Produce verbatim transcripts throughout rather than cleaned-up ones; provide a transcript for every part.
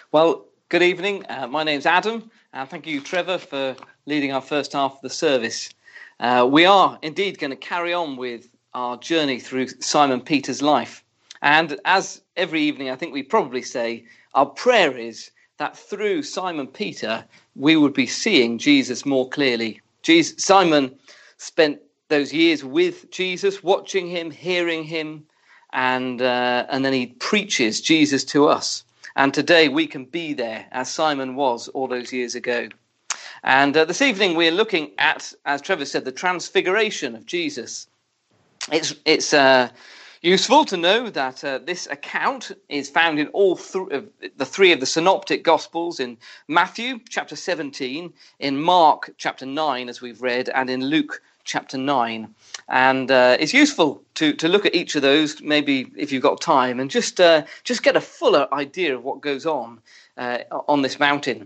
Well, good evening. Uh, my name's Adam, and thank you, Trevor, for leading our first half of the service. Uh, we are indeed going to carry on with our journey through Simon Peter's life. And as every evening, I think we probably say, our prayer is that through Simon Peter, we would be seeing Jesus more clearly. Jesus, Simon spent those years with Jesus, watching him, hearing him, and uh, and then he preaches Jesus to us. And today we can be there as Simon was all those years ago. And uh, this evening we're looking at, as Trevor said, the transfiguration of Jesus. It's it's uh, useful to know that uh, this account is found in all th- of the three of the synoptic gospels, in Matthew chapter seventeen, in Mark chapter nine, as we've read, and in Luke chapter nine. And uh, it's useful to, to look at each of those, maybe if you've got time, and just uh, just get a fuller idea of what goes on uh, on this mountain.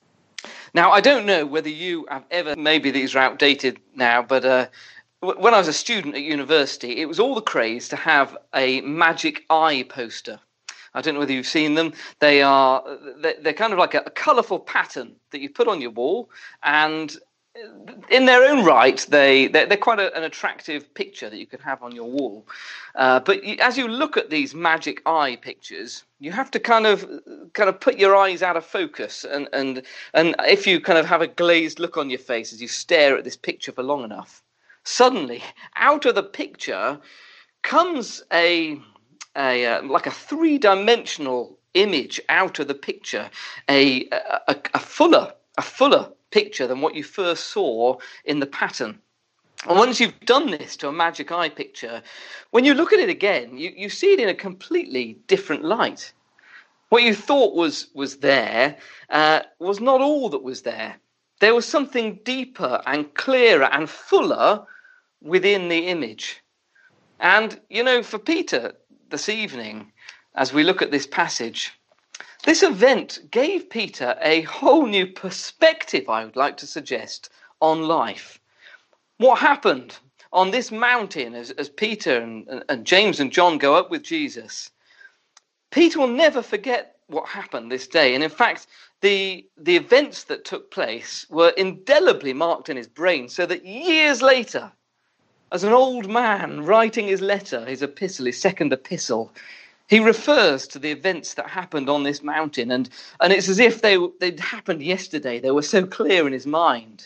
Now, I don't know whether you have ever, maybe these are outdated now, but uh, w- when I was a student at university, it was all the craze to have a magic eye poster. I don't know whether you've seen them. They are, they're kind of like a, a colourful pattern that you put on your wall, and in their own right, they, they're, they're quite a, an attractive picture that you could have on your wall. Uh, but you, as you look at these magic eye pictures, you have to kind of kind of put your eyes out of focus. And, and, and if you kind of have a glazed look on your face as you stare at this picture for long enough, suddenly out of the picture comes a, a uh, like a three-dimensional image out of the picture, a, a, a fuller, a fuller picture than what you first saw in the pattern. And once you've done this to a magic eye picture, when you look at it again, you, you see it in a completely different light. What you thought was was there uh, was not all that was there. There was something deeper and clearer and fuller within the image. And, you know, for Peter this evening, as we look at this passage, this event gave Peter a whole new perspective, I would like to suggest, on life. What happened on this mountain as, as Peter and, and James and John go up with Jesus? Peter will never forget what happened this day. And in fact, the, the events that took place were indelibly marked in his brain, so that years later, as an old man writing his letter, his epistle, his second epistle, he refers to the events that happened on this mountain, and, and it's as if they, they'd happened yesterday. They were so clear in his mind.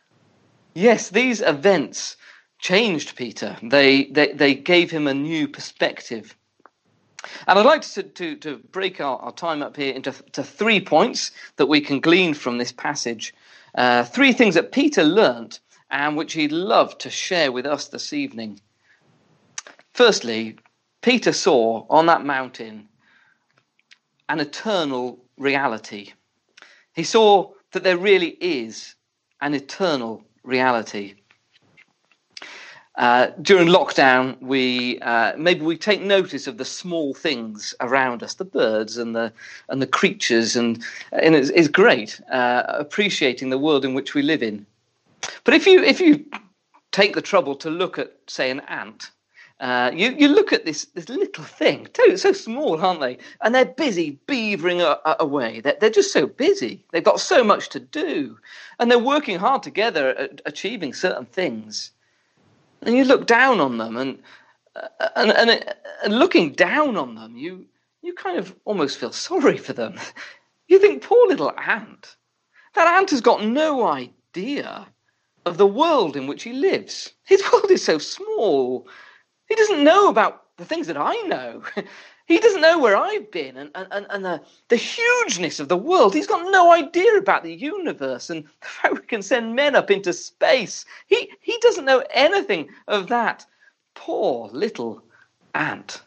Yes, these events changed Peter. They, they, they gave him a new perspective. And I'd like to, to, to break our, our time up here into to three points that we can glean from this passage. Uh, three things that Peter learnt and which he'd love to share with us this evening. Firstly, Peter saw on that mountain an eternal reality. He saw that there really is an eternal reality. Uh, during lockdown, we uh, maybe we take notice of the small things around us, the birds and the and the creatures, and and it's, it's great uh, appreciating the world in which we live in. But if you if you take the trouble to look at, say, an ant. Uh, you, you look at this this little thing, too, so small, aren't they? And they're busy beavering a, a, away. They're, they're just so busy. They've got so much to do. And they're working hard together at achieving certain things. And you look down on them, and uh, and, and and looking down on them, you you kind of almost feel sorry for them. You think, poor little ant. That ant has got no idea of the world in which he lives. His world is so small. He doesn't know about the things that I know. He doesn't know where I've been and, and, and the, the hugeness of the world. He's got no idea about the universe and the fact we can send men up into space. He, he doesn't know anything of that. Poor little ant.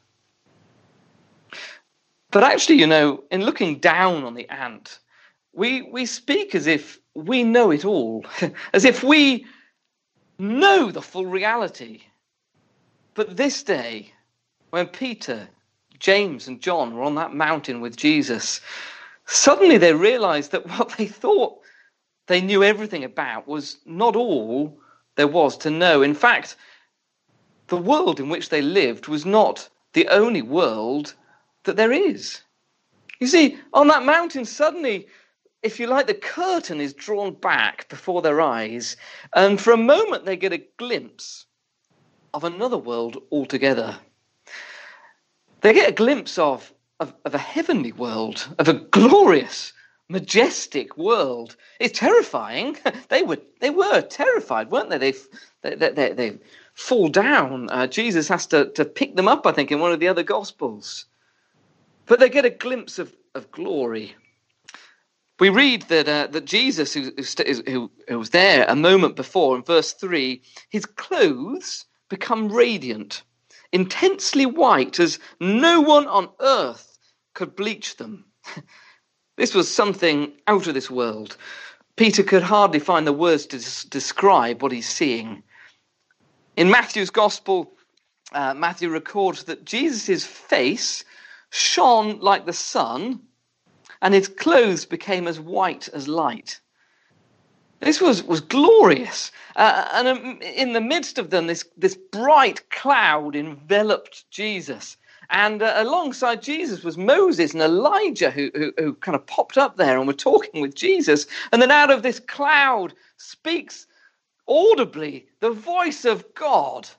But actually, you know, in looking down on the ant, we, we speak as if we know it all, as if we know the full reality. But this day, when Peter, James and John were on that mountain with Jesus, suddenly they realized that what they thought they knew everything about was not all there was to know. In fact, the world in which they lived was not the only world that there is. You see, on that mountain, suddenly, if you like, the curtain is drawn back before their eyes, and for a moment they get a glimpse of another world altogether. They get a glimpse of, of, of a heavenly world, of a glorious, majestic world. It's terrifying. They were they were terrified, weren't they? They they they, they, they fall down. Uh, Jesus has to, to pick them up, I think, in one of the other Gospels. But they get a glimpse of, of glory. We read that uh, that Jesus, who, who, who was there a moment before, in verse three, his clothes become radiant, intensely white, as no one on earth could bleach them. This was something out of this world. Peter could hardly find the words to des- describe what he's seeing. In Matthew's Gospel, uh, Matthew records that Jesus' face shone like the sun, and his clothes became as white as light. This was, was glorious. Uh, and in the midst of them, this, this bright cloud enveloped Jesus. And uh, alongside Jesus was Moses and Elijah, who, who, who kind of popped up there and were talking with Jesus. And then out of this cloud speaks audibly the voice of God.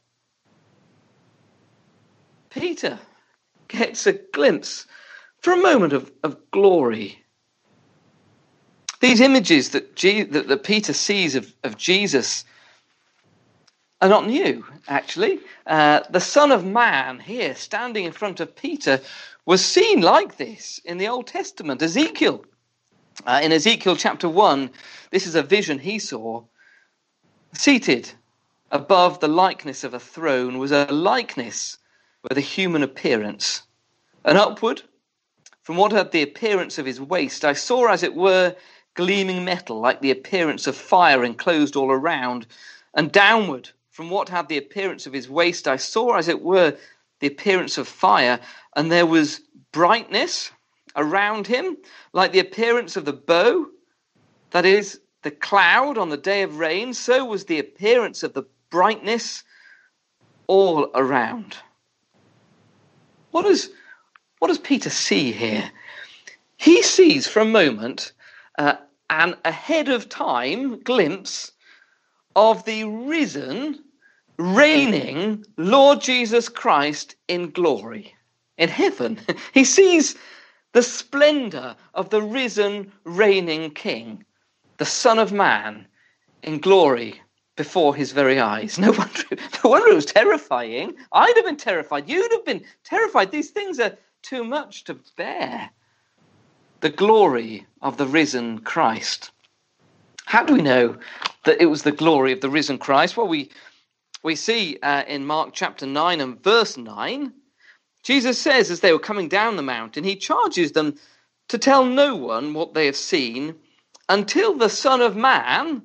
Peter gets a glimpse for a moment of, of glory. These images that, G- that, that Peter sees of, of Jesus are not new, actually. Uh, the Son of Man here, standing in front of Peter, was seen like this in the Old Testament. Ezekiel, uh, in Ezekiel chapter one, this is a vision he saw. Seated above the likeness of a throne was a likeness with a human appearance. And upward, from what had the appearance of his waist, I saw, as it were, gleaming metal, like the appearance of fire enclosed all around. And downward, from what had the appearance of his waist, I saw, as it were, the appearance of fire. And there was brightness around him, like the appearance of the bow, that is, the cloud on the day of rain. So was the appearance of the brightness all around. What does, what does Peter see here? He sees for a moment uh, an ahead of time glimpse of the risen, reigning Lord Jesus Christ in glory, in heaven. He sees the splendor of the risen, reigning King, the Son of Man, in glory before his very eyes. No wonder, no wonder it was terrifying. I'd have been terrified. You'd have been terrified. These things are too much to bear. The glory of the risen Christ. How do we know that it was the glory of the risen Christ? Well, we we see uh, in Mark chapter nine and verse nine, Jesus says, as they were coming down the mountain, he charges them to tell no one what they have seen until the Son of Man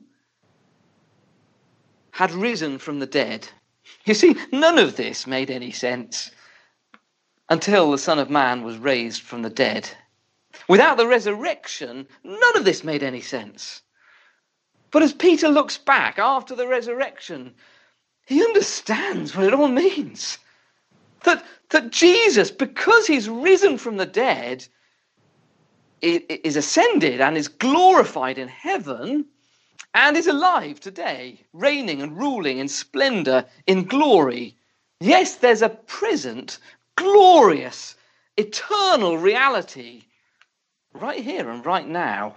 had risen from the dead. You see, none of this made any sense until the Son of Man was raised from the dead. Without the resurrection, none of this made any sense. But as Peter looks back after the resurrection, he understands what it all means. That, that Jesus, because he's risen from the dead, is ascended and is glorified in heaven, and is alive today, reigning and ruling in splendor, in glory. Yes, there's a present, glorious, eternal reality right here and right now.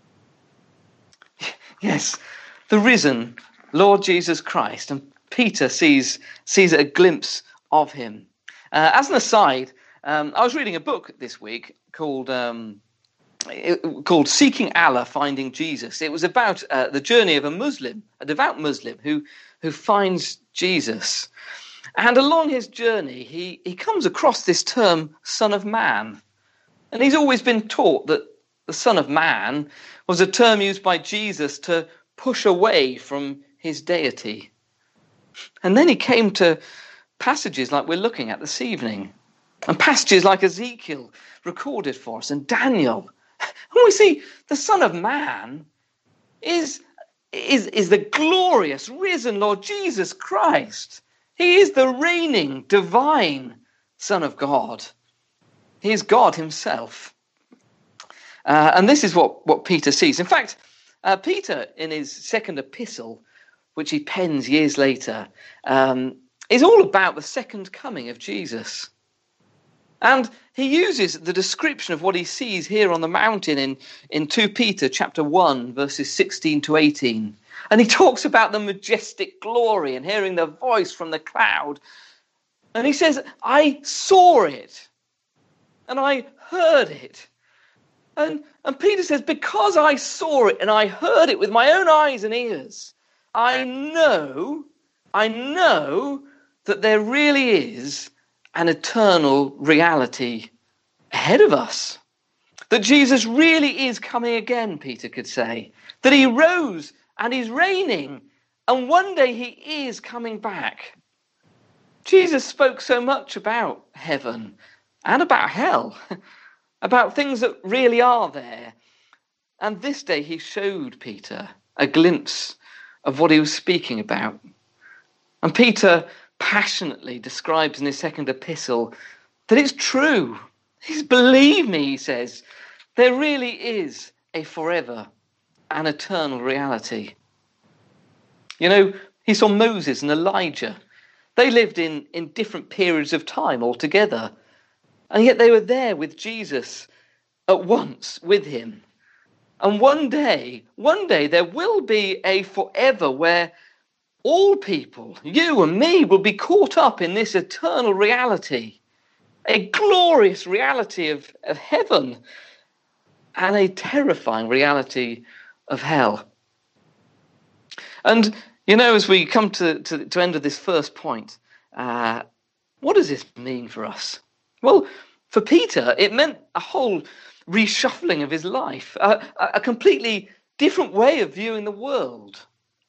Yes, the risen Lord Jesus Christ. And Peter sees, sees a glimpse of him. Uh, as an aside, um, I was reading a book this week called... Um, It, called Seeking Allah, Finding Jesus. It was about uh, the journey of a Muslim, a devout Muslim, who who finds Jesus. And along his journey, he, he comes across this term, Son of Man. And he's always been taught that the Son of Man was a term used by Jesus to push away from his deity. And then he came to passages like we're looking at this evening, and passages like Ezekiel recorded for us, and Daniel. And we see the Son of Man is, is, is the glorious, risen Lord Jesus Christ. He is the reigning, divine Son of God. He is God himself. Uh, and this is what, what Peter sees. In fact, uh, Peter, in his second epistle, which he pens years later, um, is all about the second coming of Jesus. And he uses the description of what he sees here on the mountain in, in Second Peter chapter one, verses sixteen to eighteen. And he talks about the majestic glory and hearing the voice from the cloud. And he says, I saw it and I heard it. And, and Peter says, because I saw it and I heard it with my own eyes and ears, I know, I know that there really is an eternal reality ahead of us. That Jesus really is coming again, Peter could say. That he rose and he's reigning, and one day he is coming back. Jesus spoke so much about heaven and about hell, about things that really are there. And this day he showed Peter a glimpse of what he was speaking about. And Peter passionately describes in his second epistle that it's true. He's, believe me, he says, there really is a forever and eternal reality. You know, he saw Moses and Elijah. They lived in, in different periods of time altogether, and yet they were there with Jesus at once with him. And one day, one day there will be a forever where all people, you and me, will be caught up in this eternal reality, a glorious reality of, of heaven and a terrifying reality of hell. And, you know, as we come to, to, to end of this first point, uh, what does this mean for us? Well, for Peter, it meant a whole reshuffling of his life, a, a completely different way of viewing the world.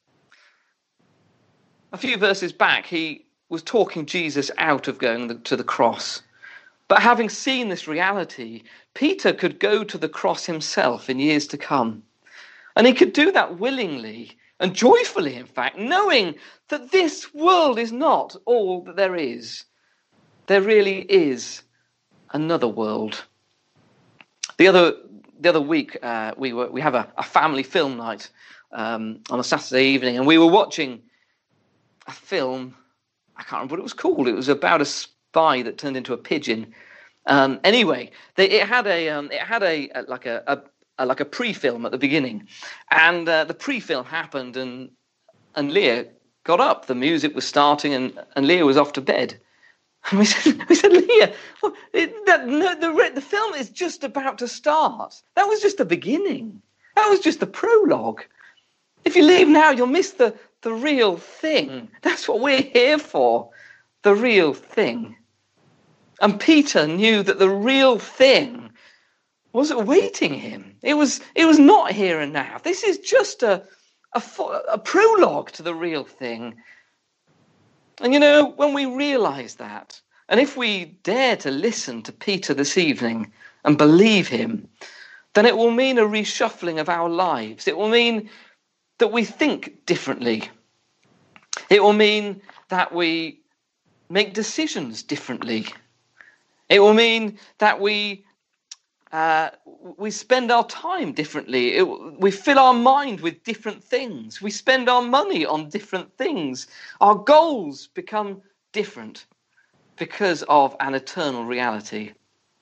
A few verses back, he was talking Jesus out of going to the cross. But having seen this reality, Peter could go to the cross himself in years to come. And he could do that willingly and joyfully, in fact, knowing that this world is not all that there is. There really is another world. The other the other week, uh, we were we have a, a family film night um, on a Saturday evening, and we were watching a film. I can't remember what it was called. It was about a spy that turned into a pigeon. Um, anyway, they, it had a um, it had a, a like a, a, a like a pre-film at the beginning, and uh, the pre-film happened, and and Leah got up. The music was starting, and, and Leah was off to bed. And we said, we said, Leah, well, it, that, no, the the film is just about to start. That was just the beginning. That was just the prologue. If you leave now, you'll miss the the real thing. That's what we're here for, the real thing. And Peter knew that the real thing was awaiting him. It was it was not here and now. This is just a, a, a prologue to the real thing. And you know, when we realise that, and if we dare to listen to Peter this evening and believe him, then it will mean a reshuffling of our lives. It will mean that we think differently. It will mean that we make decisions differently. It will mean that we uh, we spend our time differently. It, we fill our mind with different things. We spend our money on different things. Our goals become different because of an eternal reality.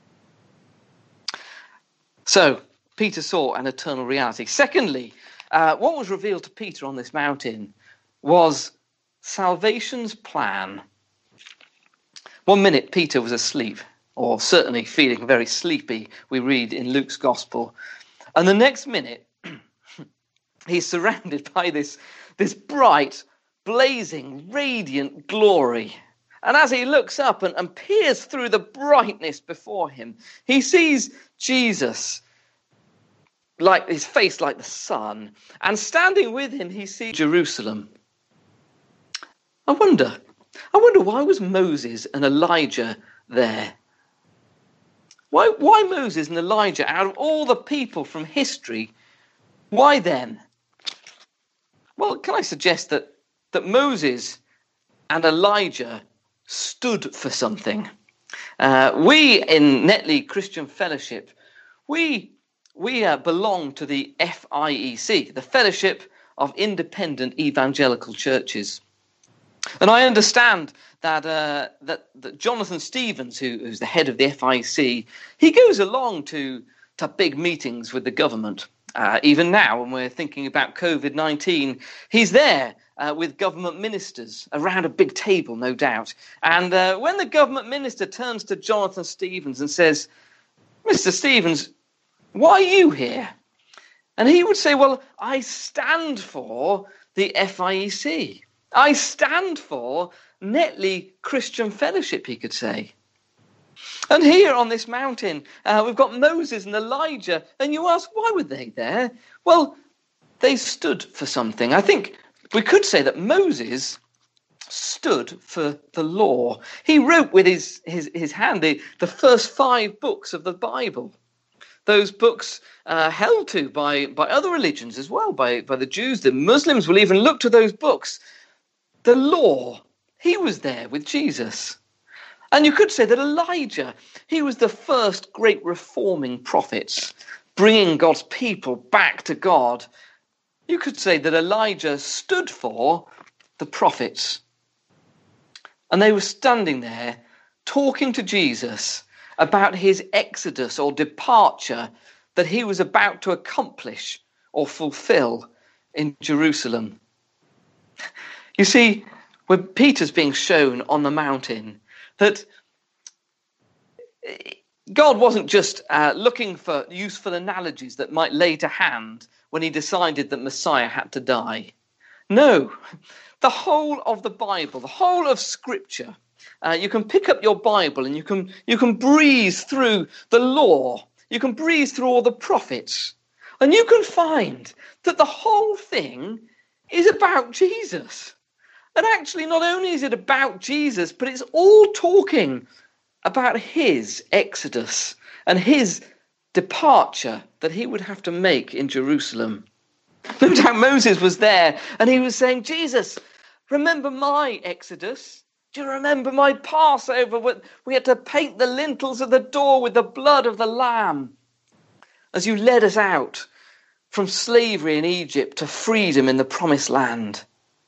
So, Peter saw an eternal reality. Secondly, uh, what was revealed to Peter on this mountain was salvation's plan. One minute, Peter was asleep, or certainly feeling very sleepy, we read in Luke's Gospel. And the next minute, he's surrounded by this, this bright, blazing, radiant glory. And as he looks up and, and peers through the brightness before him, he sees Jesus, like his face like the sun, and standing with him, he sees Jerusalem. I wonder, I wonder why was Moses and Elijah there? Why, why Moses and Elijah, out of all the people from history, why them? Well, can I suggest that, that Moses and Elijah stood for something? Uh, we in Netley Christian Fellowship, we we uh, belong to the F I E C, the Fellowship of Independent Evangelical Churches. And I understand that uh, that, that Jonathan Stevens, who, who's the head of the F I E C, he goes along to, to big meetings with the government. Uh, even now, when we're thinking about covid nineteen, he's there uh, with government ministers around a big table, no doubt. And uh, when the government minister turns to Jonathan Stevens and says, "Mister Stevens, why are you here?" And he would say, "Well, I stand for the F I E C. I stand for Netley Christian Fellowship," he could say. And here on this mountain, uh, we've got Moses and Elijah. And you ask, why were they there? Well, they stood for something. I think we could say that Moses stood for the law. He wrote with his, his, his hand the, the first five books of the Bible. Those books uh, held to by, by other religions as well, by, by the Jews. The Muslims will even look to those books. The law, he was there with Jesus. And you could say that Elijah, he was the first great reforming prophet, bringing God's people back to God. You could say that Elijah stood for the prophets. And they were standing there talking to Jesus about his exodus or departure that he was about to accomplish or fulfill in Jerusalem. You see, when Peter's being shown on the mountain, that God wasn't just uh, looking for useful analogies that might lay to hand when he decided that Messiah had to die. No, the whole of the Bible, the whole of Scripture, uh, you can pick up your Bible and you can you can breeze through the law, you can breeze through all the prophets, and you can find that the whole thing is about Jesus. And actually, not only is it about Jesus, but it's all talking about his exodus and his departure that he would have to make in Jerusalem. No doubt Moses was there and he was saying, "Jesus, remember my exodus? Do you remember my Passover? We had to paint the lintels of the door with the blood of the lamb as you led us out from slavery in Egypt to freedom in the promised land."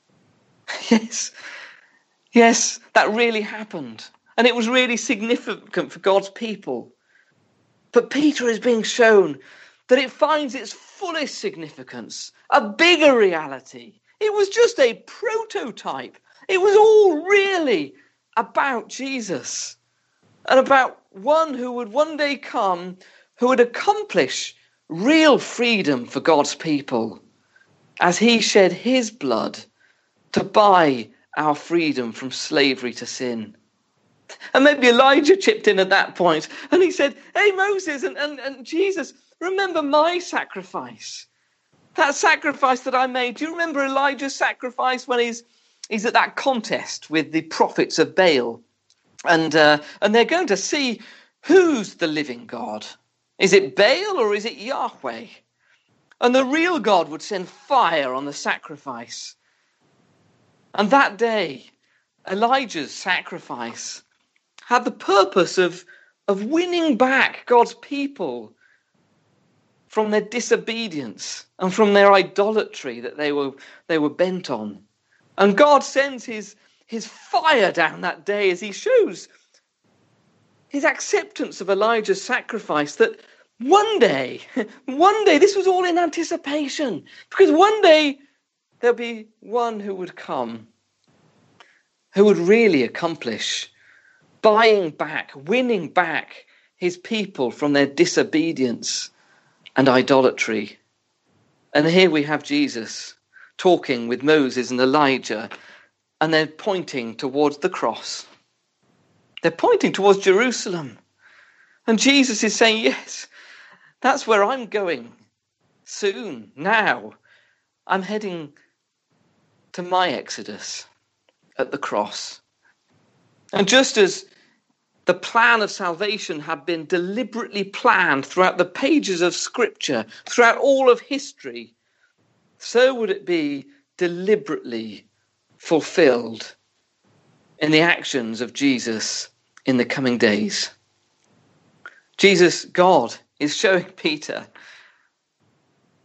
Yes, yes, that really happened. And it was really significant for God's people. But Peter is being shown that it finds its fullest significance, a bigger reality. It was just a prototype. It was all really about Jesus and about one who would one day come, who would accomplish real freedom for God's people as he shed his blood to buy our freedom from slavery to sin. And maybe Elijah chipped in at that point and he said, "Hey, Moses and, and, and Jesus, remember my sacrifice. That sacrifice that I made. Do you remember Elijah's sacrifice when he's he's at that contest with the prophets of Baal? And uh, and they're going to see who's the living God. Is it Baal or is it Yahweh? And the real God would send fire on the sacrifice. And that day, Elijah's sacrifice had the purpose of, of winning back God's people from their disobedience and from their idolatry that they were they were bent on. And God sends his, his fire down that day as he shows his acceptance of Elijah's sacrifice, that one day, one day, this was all in anticipation, because one day there'll be one who would come, who would really accomplish buying back, winning back his people from their disobedience and idolatry. And here we have Jesus talking with Moses and Elijah, and they're pointing towards the cross. They're pointing towards Jerusalem. And Jesus is saying, yes, that's where I'm going soon, now. I'm heading to my exodus at the cross. And just as the plan of salvation had been deliberately planned throughout the pages of Scripture, throughout all of history, so would it be deliberately fulfilled in the actions of Jesus in the coming days. Jesus, God, is showing Peter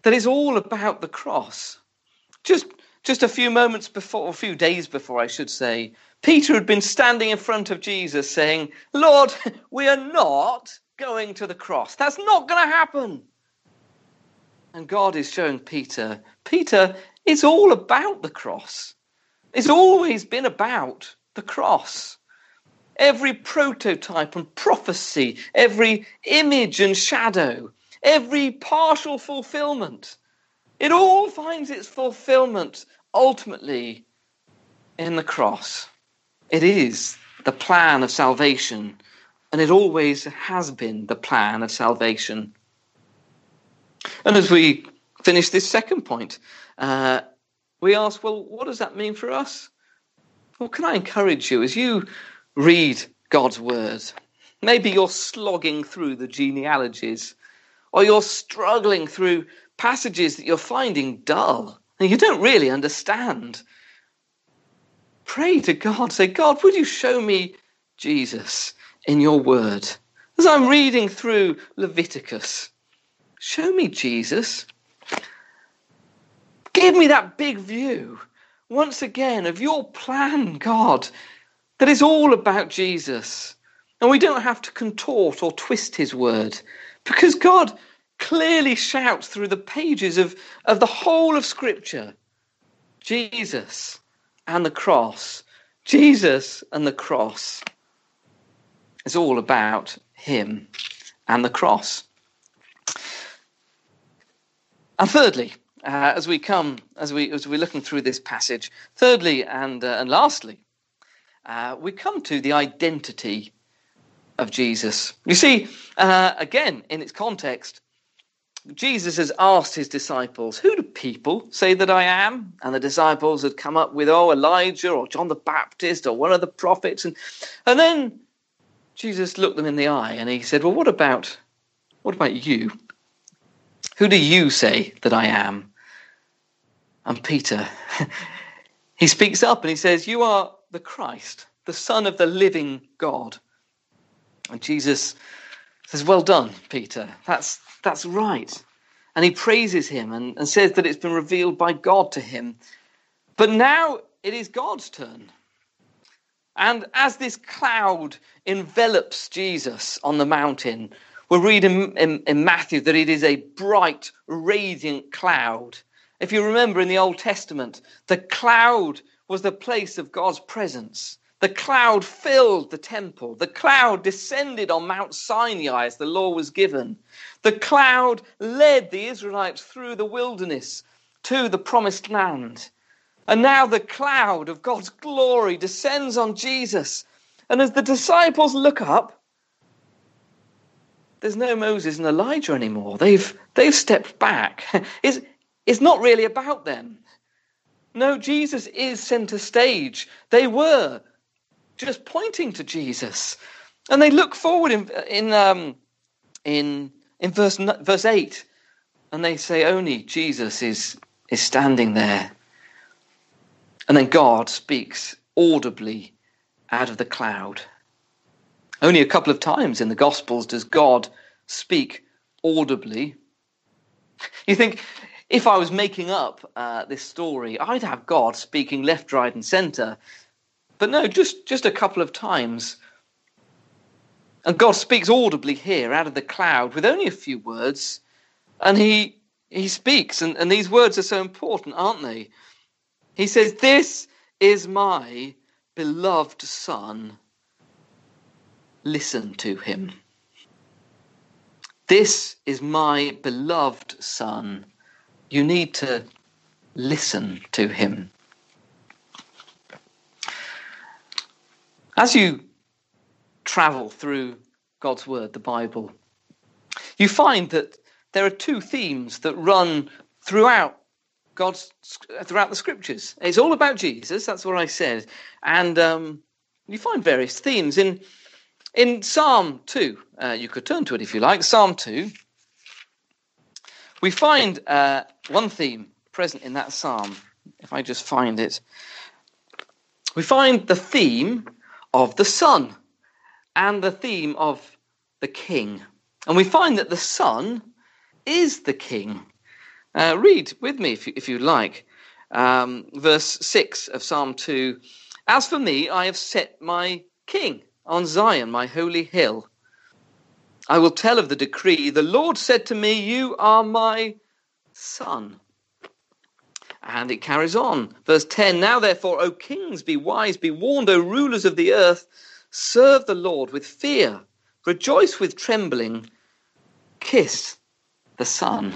that is all about the cross. Just, just a few moments before, a few days before, I should say, Peter had been standing in front of Jesus saying, Lord, we are not going to the cross. That's not going to happen. And God is showing Peter, Peter, it's all about the cross. It's always been about the cross. Every prototype and prophecy, every image and shadow, every partial fulfillment, it all finds its fulfillment ultimately in the cross. It is the plan of salvation, and it always has been the plan of salvation. And as we finish this second point, uh, we ask, well, what does that mean for us? Well, can I encourage you as you read God's word? Maybe you're slogging through the genealogies, or you're struggling through passages that you're finding dull and you don't really understand. Pray to God, say, God, would you show me Jesus in your word? As I'm reading through Leviticus, show me Jesus. Give me that big view, once again, of your plan, God, that is all about Jesus. And we don't have to contort or twist his word, because God clearly shouts through the pages of, of the whole of Scripture, Jesus and the cross. Jesus and the cross. It's all about him and the cross. And thirdly, uh, as we come, as we as we're looking through this passage, thirdly and uh, and lastly, uh, we come to the identity of Jesus. You see, uh, again in its context, Jesus has asked his disciples, "Who do people say that I am?" And the disciples had come up with, "Oh, Elijah, or John the Baptist, or one of the prophets." And and then Jesus looked them in the eye and he said, "Well, what about what about you? Who do you say that I am?" And Peter, he speaks up and he says, "You are the Christ, the Son of the living God." And Jesus says, "Well done, Peter. That's that's right." And he praises him and, and says that it's been revealed by God to him. But now it is God's turn. And as this cloud envelops Jesus on the mountain, we'll read in, in, in Matthew that it is a bright, radiant cloud. If you remember in the Old Testament, the cloud was the place of God's presence. The cloud filled the temple. The cloud descended on Mount Sinai as the law was given. The cloud led the Israelites through the wilderness to the promised land. And now the cloud of God's glory descends on Jesus. And as the disciples look up, there's no Moses and Elijah anymore. They've they've stepped back. It's, it's not really about them. No, Jesus is centre stage. They were just pointing to Jesus. And they look forward in in um, in in verse verse eight, and they say only Jesus is is standing there. And then God speaks audibly out of the cloud. Only a couple of times in the Gospels does God speak audibly. You think, if I was making up uh, this story, I'd have God speaking left, right, and centre. But no, just, just a couple of times. And God speaks audibly here out of the cloud with only a few words. And he he speaks, and, and these words are so important, aren't they? He says, "This is my beloved Son. Listen to him." This is my beloved Son. You need to listen to him. As you travel through God's word, the Bible, you find that there are two themes that run throughout God's throughout the scriptures. It's all about Jesus. That's what I said, and um, you find various themes in in Psalm two. Uh, you could turn to it if you like. Psalm two. We find uh, one theme present in that psalm. If I just find it, we find the theme of the Son and the theme of the King. And we find that the Son is the King. Uh, read with me, if you, if you like, um, verse six of Psalm two. As for me, I have set my king on Zion, my holy hill. I will tell of the decree. The Lord said to me, you are my son. And it carries on. Verse ten, now therefore, O kings, be wise, be warned, O rulers of the earth, serve the Lord with fear, rejoice with trembling, kiss the Son.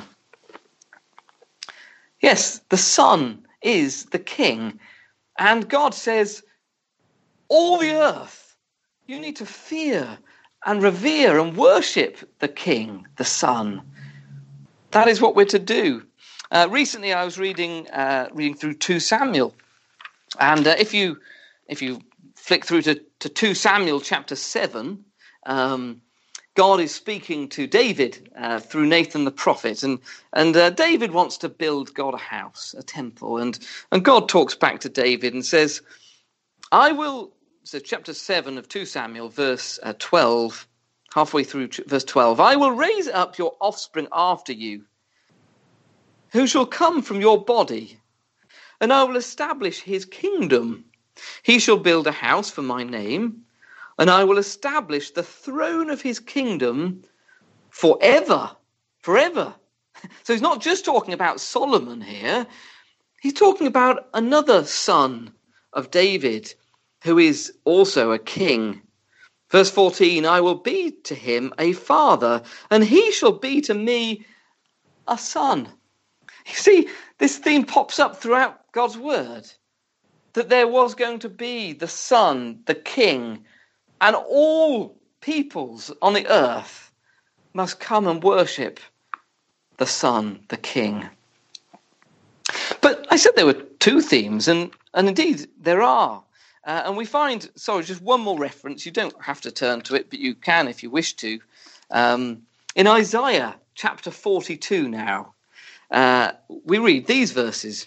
Yes, the Son is the King. And God says, all the earth, you need to fear and revere and worship the King, the Son. That is what we're to do. Uh, recently, I was reading uh, reading through Second Samuel, and uh, if you if you flick through to, to Second Samuel chapter seven, um, God is speaking to David uh, through Nathan the prophet, and and uh, David wants to build God a house, a temple, and and God talks back to David and says, "I will." So chapter seven of Second Samuel, verse uh, twelve, halfway through verse twelve, I will raise up your offspring after you, who shall come from your body, and I will establish his kingdom. He shall build a house for my name, and I will establish the throne of his kingdom forever, forever. So he's not just talking about Solomon here. He's talking about another son of David, who is also a king. Verse fourteen, I will be to him a father, and he shall be to me a son. You see, this theme pops up throughout God's word, that there was going to be the Son, the King, and all peoples on the earth must come and worship the Son, the King. But I said there were two themes, and, and indeed there are. Uh, and we find, sorry, just one more reference. You don't have to turn to it, but you can if you wish to. Um, in Isaiah chapter forty-two now, uh, we read these verses.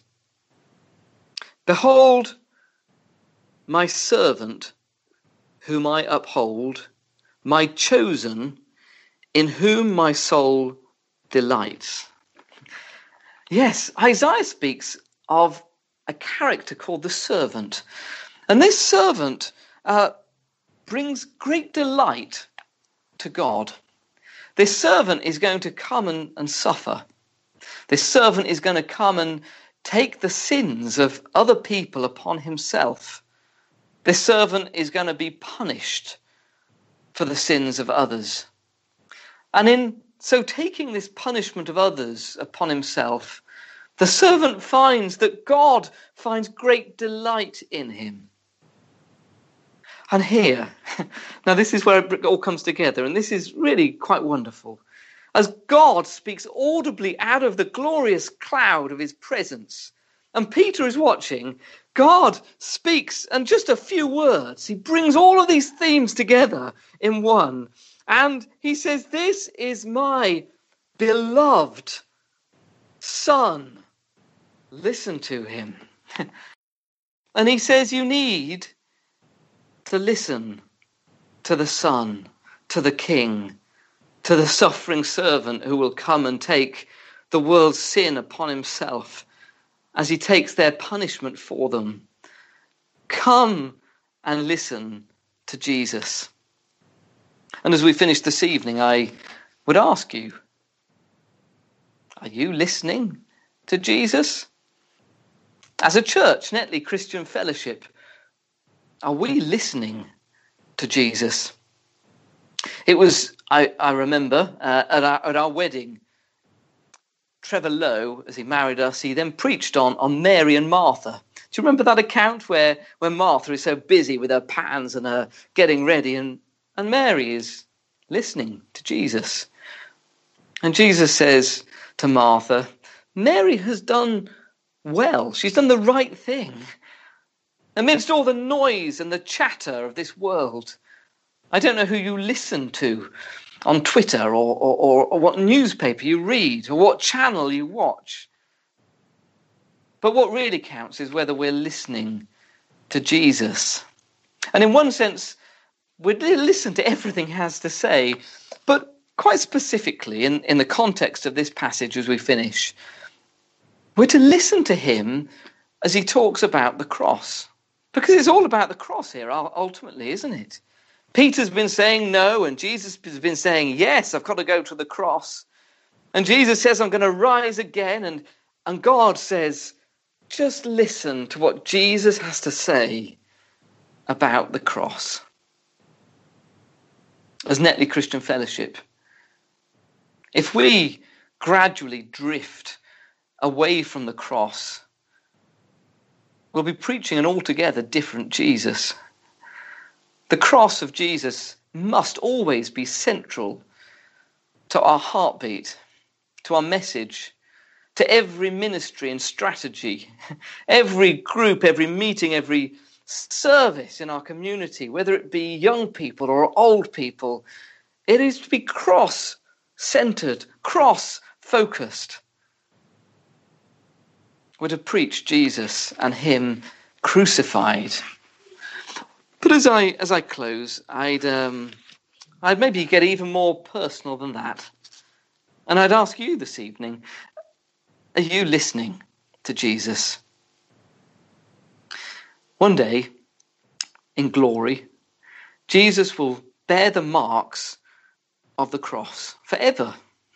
Behold, my servant, whom I uphold, my chosen, in whom my soul delights. Yes, Isaiah speaks of a character called the servant. And this servant uh, brings great delight to God. This servant is going to come and, and suffer. This servant is going to come and take the sins of other people upon himself. This servant is going to be punished for the sins of others. And in so taking this punishment of others upon himself, the servant finds that God finds great delight in him. And here, now this is where it all comes together, and this is really quite wonderful. As God speaks audibly out of the glorious cloud of his presence, and Peter is watching, God speaks, and just a few words, he brings all of these themes together in one. And he says, this is my beloved Son. Listen to him. And he says, you need to listen to the Son, to the King, to the suffering servant who will come and take the world's sin upon himself as he takes their punishment for them. Come and listen to Jesus. And as we finish this evening, I would ask you, are you listening to Jesus? As a church, Netley Christian Fellowship, are we listening to Jesus? It was, I, I remember, uh, at, our, at our wedding, Trevor Lowe, as he married us, he then preached on, on Mary and Martha. Do you remember that account where, where Martha is so busy with her pans and her getting ready, and, and Mary is listening to Jesus? And Jesus says to Martha, Mary has done well. She's done the right thing. Amidst all the noise and the chatter of this world, I don't know who you listen to on Twitter or, or, or, or what newspaper you read or what channel you watch. But what really counts is whether we're listening to Jesus. And in one sense, we listen to everything he has to say, but quite specifically in, in the context of this passage as we finish, We're to listen to him as he talks about the cross. Because it's all about the cross here, ultimately, isn't it? Peter's been saying no, and Jesus has been saying, yes, I've got to go to the cross. And Jesus says, I'm going to rise again. And, and God says, just listen to what Jesus has to say about the cross. As Netley Christian Fellowship, if we gradually drift away from the cross, we'll be preaching an altogether different Jesus. The cross of Jesus must always be central to our heartbeat, to our message, to every ministry and strategy, every group, every meeting, every service in our community, whether it be young people or old people. It is to be cross-centered, cross-focused. We're to preach Jesus and him crucified. But as I as I close, I'd um, I'd maybe get even more personal than that, and I'd ask you this evening: are you listening to Jesus? One day, in glory, Jesus will bear the marks of the cross forever.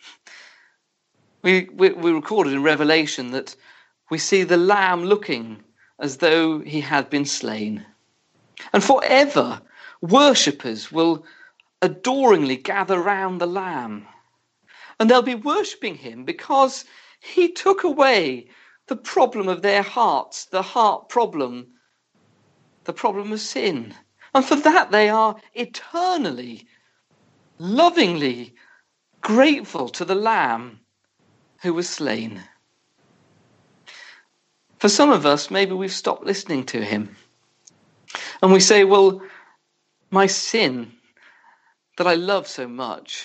We we, we recorded in Revelation that we see the Lamb looking as though he had been slain. And forever, worshippers will adoringly gather round the Lamb. And they'll be worshipping him because he took away the problem of their hearts, the heart problem, the problem of sin. And for that, they are eternally, lovingly grateful to the Lamb who was slain. For some of us, maybe we've stopped listening to him. And we say, well, my sin that I love so much,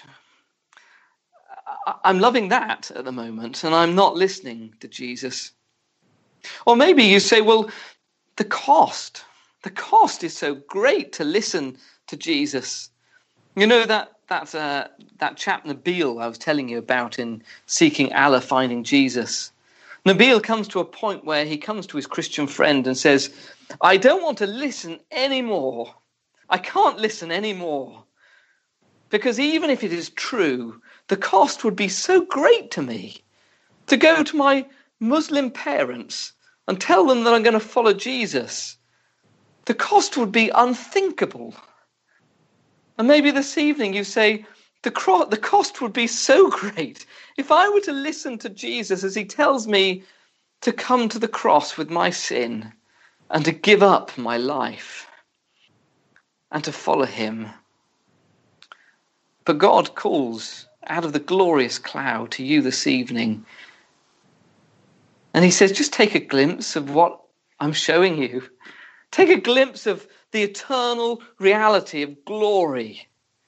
I'm loving that at the moment, and I'm not listening to Jesus. Or maybe you say, well, the cost, the cost is so great to listen to Jesus. You know that that, uh, that chap Nabil I was telling you about in Seeking Allah, Finding Jesus. Nabil comes to a point where he comes to his Christian friend and says, I don't want to listen anymore. I can't listen anymore. Because even if it is true, the cost would be so great to me to go to my Muslim parents and tell them that I'm going to follow Jesus. The cost would be unthinkable. And maybe this evening you say, the, cro- the cost would be so great if I were to listen to Jesus as he tells me to come to the cross with my sin and to give up my life and to follow him. But God calls out of the glorious cloud to you this evening. And he says, just take a glimpse of what I'm showing you. Take a glimpse of the eternal reality of glory.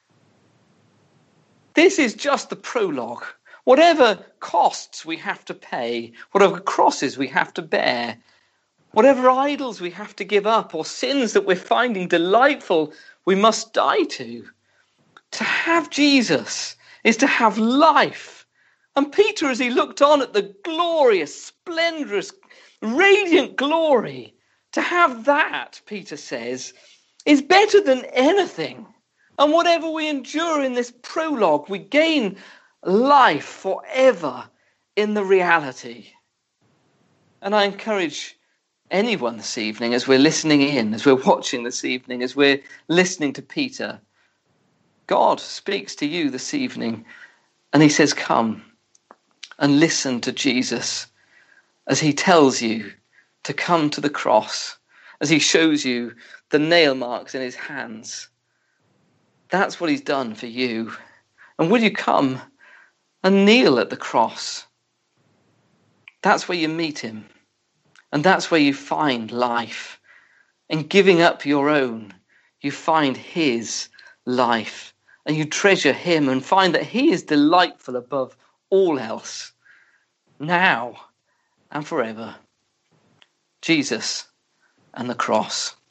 This is just the prologue. Whatever costs we have to pay, whatever crosses we have to bear, whatever idols we have to give up, or sins that we're finding delightful, we must die to. To have Jesus is to have life. And Peter, as he looked on at the glorious, splendorous, radiant glory, to have that, Peter says, is better than anything. And whatever we endure in this prologue, we gain life forever in the reality. And I encourage anyone this evening, as we're listening in, as we're watching this evening, as we're listening to Peter, God speaks to you this evening and he says, come and listen to Jesus as he tells you to come to the cross, as he shows you the nail marks in his hands. That's what he's done for you. And will you come and kneel at the cross? That's where you meet him. And that's where you find life. In giving up your own, you find his life. And you treasure him and find that he is delightful above all else. Now and forever. Jesus and the cross.